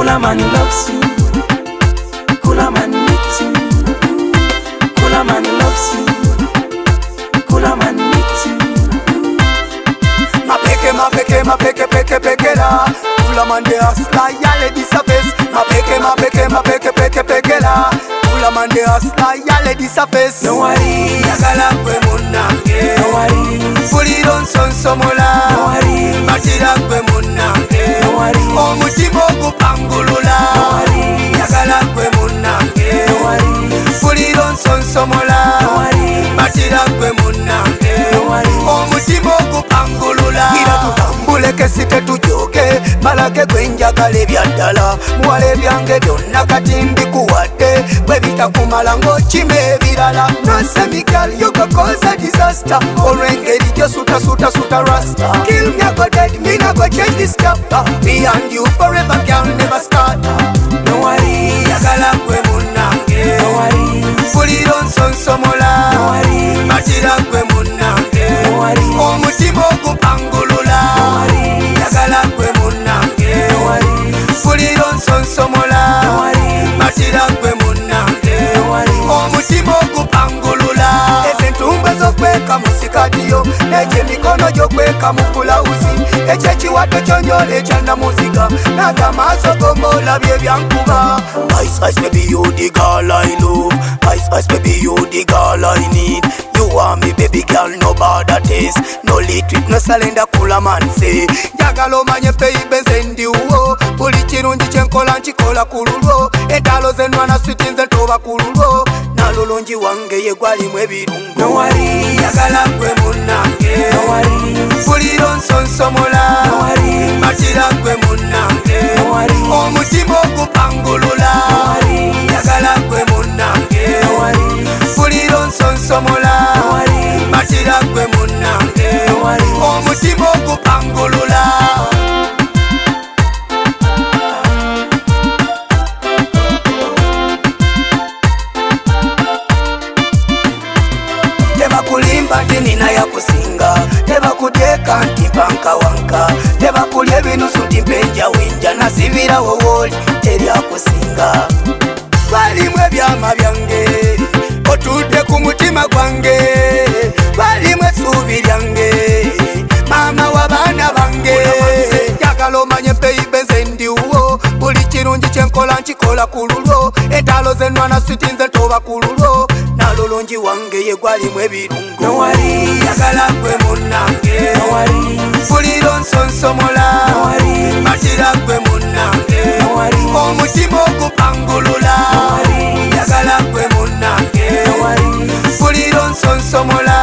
Cooler man loves you. Cooler man needs you. Cooler man loves you. Cooler man needs you. Mapeke la. Cooler man de hustler, yale disappears. Mapeke la. Cooler man de hustler, yale disappears. No worries. Yagala kwe munange. No worries. Puliro nsonsomola. No worries. Matira kwe munange. No worries. Omutima ogupangulula. No worries. Yagala kwe munange. No worries. Puliro nsonsomola. No worries. Matira kwe munange. No worries. Omutima ogupangulula. Ira tutambule kesite tujoge. Malage gwenjagala ebyaddala. Muwala ebyange byonna kati mbikuwadde. Bwe bitakumala ng'okima ebirala. Nosemikal you go cause a disaster. Olw'engeri gyosuta rasta. Kill me I go dead, me not go change this chapter. Me and you forever can never start. No worries. Yagala kwe munange. No worries. Puliro nsonsomola. No worries. Matira kwe munange. No worries. Omutima ogupangulula. No worries. Yagala kwe munange. No worries. Puliro nsonsomola. No worries. Matira kwe munange. No worries. Omutima ogupangulula. Ezentumba zokweka mu sikadiyo. Egy'emikono gyokweka mu fulawuzi. Ekyekiwato kyonyola ekyannamuziga. N'agamaaso gomolabye byankuba. Ice baby you the girl I love. Ice baby you the girl I need. You are me baby girl no bother taste. No retreat no surrender Cooler man say. Njagala omanye baby nze ndiwo. Buli kirungi kyenkola nkikola ku lulwo. Entalo z'enwana sweet nze ntoba ku lulwo. Nalulungi wange ye gwalimu ebirungo. No worries. Yagala kwe munange. No worries. Puliro nsonsomola. No worries. Matira kwe munange. No worries. Omutima ogupangulula. No worries. Yagala kwe munange. No worries. Puliro nsonsomola. No worries. Matira kwe munange. No worries. Omutima ogupangulula. Tebakulimba nti nina yakusinga. Tebakuteeka nti mpanka wanka. Tebakulya ebinusu nti mpenja wenja. Nasibira wowooli teryakusinga. Balimu ebyama byange. Otudde ku mutima gwange. Balimu essuubi lyange. Maama w'abaana bange. Njagala omanye baby nze ndiwo. Buli kirungi kyenkola nkikola ku lulwo. Entalo z'enwana sweet nze ntoba ku lulwo. Nalulungi wange ye gwalimu ebirungo. No worries. Yagala kwe munange. No worries. Puliro nsonsomola. No worries. Matira kwe munange. No worries. Omutima ogupangulula. No worries. Yagala kwe munange. No worries. Puliro nsonsomola.